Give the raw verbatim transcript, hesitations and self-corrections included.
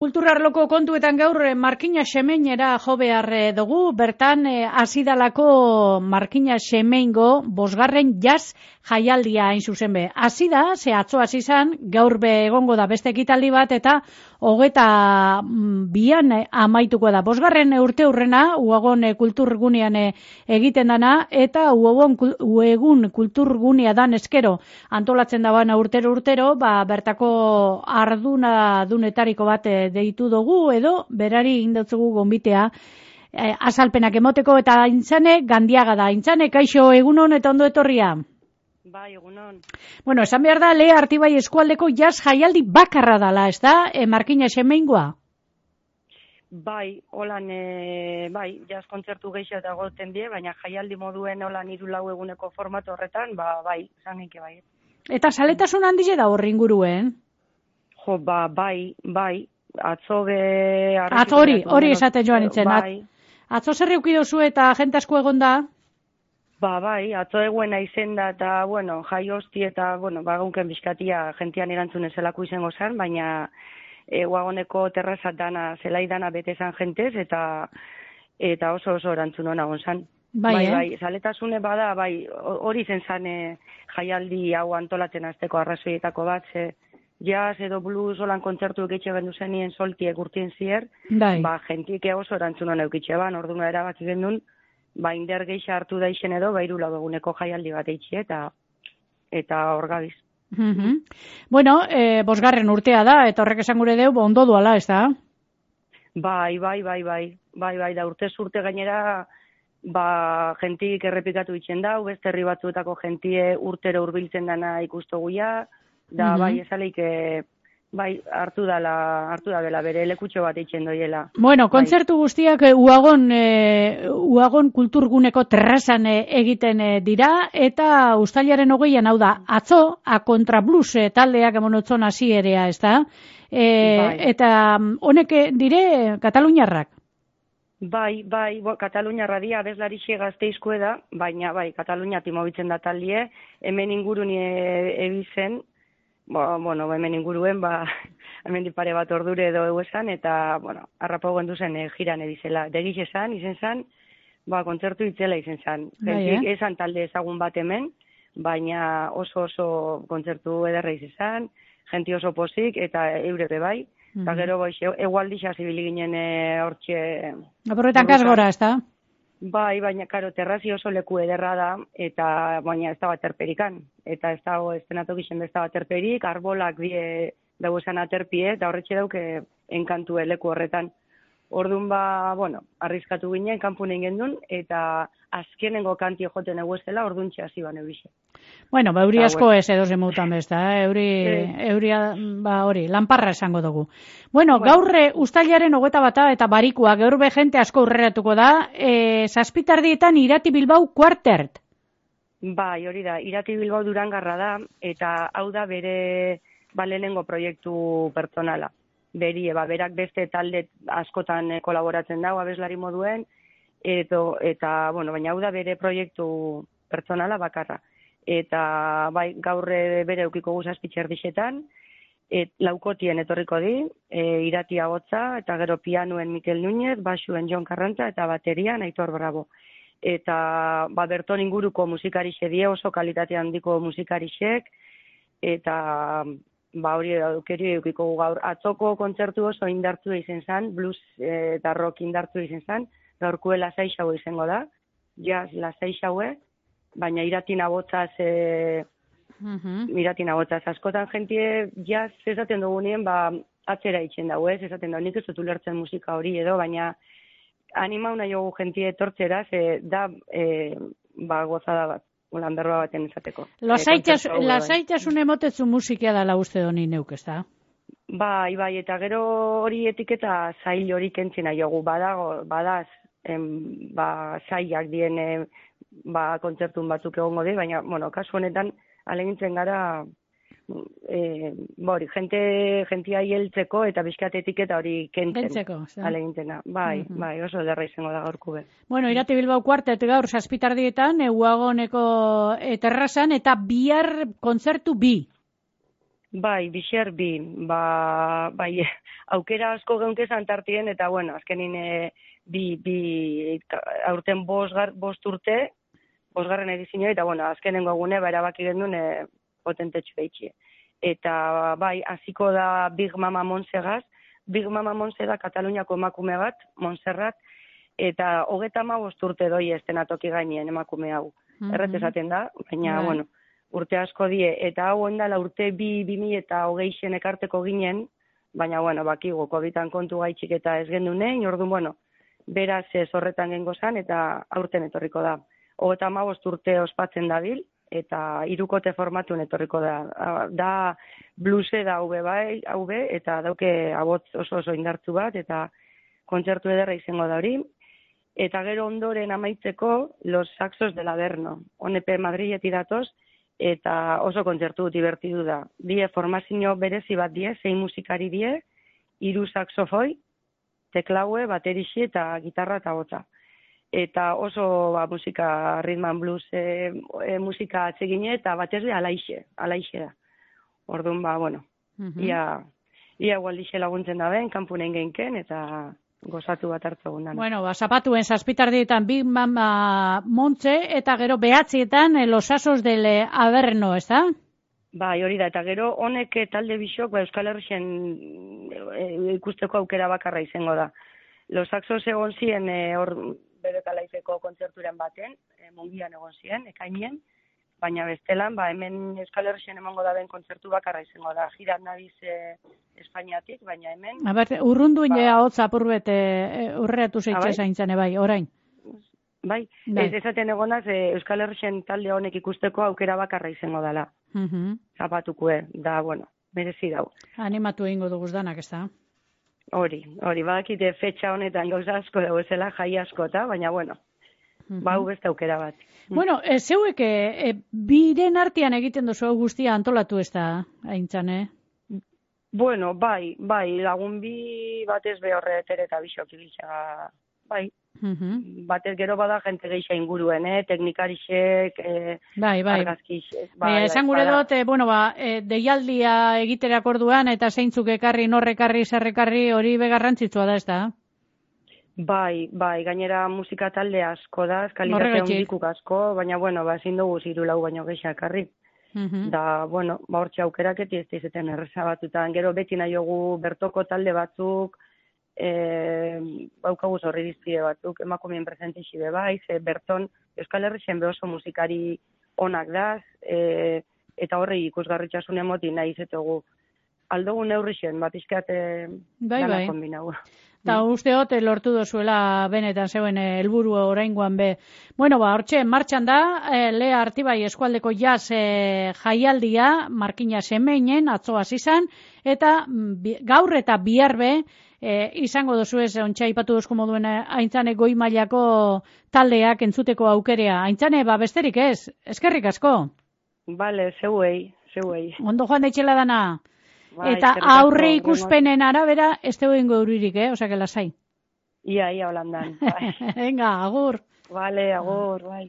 Kulturarloko kontuetan gaur Markina Xemeinera jo behar dugu, bertan hasidalako Markina Xemeingo bosgarren jazz jaialdia hain zuzen be. Hasi da, ze atzo hasi izan, gaur be egongo da beste ekitaldi bat eta hogeta bian amaituko da. Bosgarren urte hurrena, Uagon kulturgunean egiten dana eta Uagon egun kulturgunea dan eskero antolatzen da bana urtero urtero, ba, bertako arduna dunetariko bat deitu dugu edo berari indotzugu gonbitea eh, azalpenak emoteko eta Aintzane Gandiaga da. Aintzane, kaixo, egunon eta ondo etorria. Bai, egunon. Bueno, esan behar da, Lea Artibai eskualdeko jazz jaialdi bakarra dala, ez da, e, Markina Xemeingoa? Bai, holan, e, bai, jazz kontzertu gehiago eta goten die, baina jaialdi moduen holan hiru lau eguneko formatu horretan, ba, bai, izan genke bai. Eta saletasun handize da horri inguruen? Jo, ba, bai, bai, atzo be... Atzo hori, hori esaten joan itzen. Bai. Atzo zer eukidozu eta jente asko egon da? Ba, bai, atzo eguena izen da, eta, bueno, jai hosti eta, bueno, bagunken bizkatia gentian erantzun ezelako izango zen, baina e, Uagoneko terrazat dana, zelai dana bete zan jentez, eta eta oso oso erantzun hona gonzan. Bai, bai, eh? bai, zaletasune bada, bai, hori zen zan e, jaialdi hau antolatzen azteko arrazoietako bat, ze, jazz edo blues holan kontzertu ekitxe bendu zenien soltiek urtien zier, bai. Ba, jentiek oso erantzun hona eukitxe ban, orduna erabaki gendun, ba, inder geixa hartu daixen edo, ba, irula beguneko jaialdi bat eitxe, eta eta hor gabiz. Mm-hmm. Bueno, e, bosgarren urtea da, eta horrek esan gure deu, ondo duala, ez da? Bai, bai, bai, bai, bai, bai, da urte urte gainera, ba, jentik errepikatu itxen dau, beste herri batzuetako jentie urtero hurbiltzen dana ikustoguia, da, mm-hmm. bai, esaleik, e, bai, hartu dala, hartu da bela, bere lekutxo bat eitzen doiela. Bueno, kontzertu bai. Guztiak Uagon, e, Uagon kulturguneko terrazan e, egiten e, dira, eta uztailaren hogeian, hau da, atzo, a kontrablues e, taldeak emonotzon hasi erea, ez da? E, bai. Eta honek dire Kataluniarrak? Bai, bai, bo, Kataluniarra dia, abeslari gazteizkoe da, baina, bai, Kataluniatik mobitzen da taldie, hemen ingurun e, ebizen, Bo, bueno, hemen inguruen, ba, hemen dipare bat ordure edo esan, eta, bueno, harrapo gendu zen e, jiran edizela. Degiz esan, izen zen, ba, kontzertu itzela izen zen. Bai, eh? Esan talde ezagun bat hemen, baina oso oso kontzertu ederra izan, jenti oso pozik, eta eurebe bai. Mm-hmm. Eta gero, boix, egualdisa zibili ginen e, hortxe... Aporretan kasgora, ez da? Bai, baina, karo, terrazi oso leku ederra da, eta baina ez da bat erperikan. Eta ez dago, ez denatok izen ez da bat erperik, arbolak die dago esan aterpie, eta horretxe dauke enkantue leku horretan. Orduan ba, bueno, arrizkatu ginen, kanpunen gendun, eta azkenengo kanti joten egu ez dela, orduan txasi ban eurixe. Bueno, ba, euri asko ez edo zemutan bezta, eh? euri, eh. euria, ba, hori, lanparra esango dugu. Bueno, bueno. Gaurre ustailaren hogeta bata eta barikua, gaur be jente asko urreratuko da, e, zazpitardietan Irati Bilbao kuartert. Bai, hori da, Irati Bilbao Durangarra da, eta hau da bere balenengo proiektu pertsonala. Berie, ba, berak beste talde askotan kolaboratzen dago abeslari moduen, edo, eta, bueno, baina hau da bere proiektu pertsonala bakarra. Eta, bai, gaur bere eukiko guzazpitxer dixetan, et, laukotien etorriko di, e, Irati Agotza, eta gero pianuen Mikel Núñez, basuen Jon Karrantza, eta baterian Aitor Bravo. Eta, ba, berton inguruko musikarixe die, oso kalitate handiko musikarixek, eta... ba hori aukeri eukiko gaur. Atzoko kontzertu oso indartu izen zen, blues e, eta rock indartu izen zen, gaurkue lasai xaue izango da, jazz lasai xaue, baina iratin abotzaz, e, uh-huh. iratin abotzaz, askotan jentie jazz esaten dugunien, ba, atzera itxen dago ez, esaten dugu, nik ez dut ulertzen musika hori edo, baina anima una jogu jentie etortzera, ze da, e, ba, gozada bat. Ulan berroa baten izateko. Lasaitasun emotetzu musikia dala uste doni neuk, ez da? Bai, bai, eta gero hori etiketa zail hori kentzena jogu, badago, badaz, em, ba, zailak dien, em, ba, kontzertun batzuk egongo di, baina, bueno, kasu honetan, alegintzen gara, e, bori, jente, jentia hieltzeko eta bizkat etiketa hori kentzen. Kentzeko, alegintzena. Bai, uh-huh. bai, oso derra izango da gaurko be. Bueno, Irati Bilbao kuartet gaur zazpitardietan, Uagoneko e, terrazan, eta bihar kontzertu bi. Bai, bixer bi, ba, bai, aukera asko geunkezan tartien, eta bueno, azkenin e, bi, bi, aurten bost, gar, bost urte, bosgarren edizioa, eta bueno, azkenengo gune, ba, erabaki gendun e, potentetxu behitxie. Eta bai, hasiko da Big Mama Montsegaz, Big Mama Montse da Kataluniako emakume bat, Montserrat, eta hogeta hamabost urte doi estenatoki gainien emakume hau. Mm-hmm. Erret esaten da, baina, right. bueno, urte asko die, eta hau ondala urte bi, bi mila eta hogeixen ekarteko ginen, baina, bueno, bakigu, kobitan kontu gaitxik eta ez gendu nein, orduan, bueno, beraz ez horretan gengo zan, eta aurten etorriko da. Hogeta hamabost urte ospatzen dabil, eta hirukote formatuen etorriko da. Da bluse da hau bai, hau be, eta dauke abotz oso oso indartzu bat, eta kontzertu ederra izango da hori. Eta gero ondoren amaitzeko Los Saxos del Averno. Honepe Madrileti datoz, eta oso kontzertu divertidu da. Die formazio berezi bat die, zein musikari die, hiru saxofoi, teklaue, baterixi eta gitarra eta botza. Eta oso ba, musika, rhythm and blues e, e, musika atsegine, eta batez de alaixe, alaixe da. Orduan, ba, bueno, mm-hmm. ia, ia gualdixe laguntzen da ben, kanpunen geinken, eta gozatu bat hartzegun da. Bueno, ba, zapatuen zazpitardietan Big Mama Montse, eta gero behatzietan eh, Los Saxos del Averno, ez da? Bai, hori da, eta gero honek talde bisok, ba, Euskal Herrixen e, ikusteko aukera bakarra izango da. Los Saxos egon ziren, e, hor, Bereka Laifeko kontzerturen baten, e, Mungian egon ziren, ekainien, baina bestelan, ba, hemen Euskal Herrixen emango da ben kontzertu bakarra izango da. Jirat nabiz e, Espainiatik, baina hemen... A ber, urrundu ba, inea hotza apurbet e, urreatu zeitxe zaintzane bai, orain. Bai, bai. Ez esaten egonaz, e, Euskal Herrixen talde honek ikusteko aukera bakarra izango dela. Uh-huh. Zapatukue, da, bueno, merezi dau. Animatu egingo duguz danak, ez da? Hori, hori, badakite fetxa honetan gauza asko dago ezela, jai asko eta, baina, bueno, uh-huh. bau beste aukera bat. Bueno, e, zeuek, e, biren artean egiten duzu guztia antolatu ez da, aintzane? Bueno, bai, bai, lagun bi batez behorre tere eta bisok ibiltza, bai. Uh-huh. Batez gero bada jente geixa inguruen, eh? Teknikarixek, eh, bai, bai. argazkixek. Bai, bai, esan gure dut, eh, bueno, ba, eh, deialdia egiterak orduan eta zeintzuk ekarri, norrekarri, zerrekarri, hori begarrantzitsua da, ez da? Bai, bai, gainera musika talde asko da, kalitate hondikuk asko, baina, bueno, ba, ezin dugu ziru lau baino geixa ekarri. Uh-huh. Da, bueno, ba, hortxe aukeraketi ez dizeten erreza batutan. Gero beti naiogu bertoko talde batzuk, E, baukagu zorri dizpide batzuk, emakumien presentixi be bai, ze Berton Euskal Herrixen behoso musikari onak daz, e, eta horri ikusgarritxasun emoti nahi izetugu. Aldogu neurrixen, bat izkeate bai, dana bai. kombinau. Eta usteot, lortu dozuela benetan zeuen helburu oraingoan be. Bueno, ba, hortxe, martxan da, e, Lea Artibai eskualdeko jazz e, jaialdia, Markina Semeinen, atzo hasi izan, eta bi, gaur eta bihar be, E, izango dozu ez, ontsa ipatu dozko moduen aintzane goi mailako taldeak entzuteko aukerea. Aintzane, ba besterik ez, eskerrik asko. Bale, zeuei, zeuei. Ondo joan daitxela dana. Ba, eta aurre ikuspenen arabera, ez teo ingo euririk, eh? Osea, que lasai. Ia, ia, holandan. Venga, agur. Bale, agur, bai.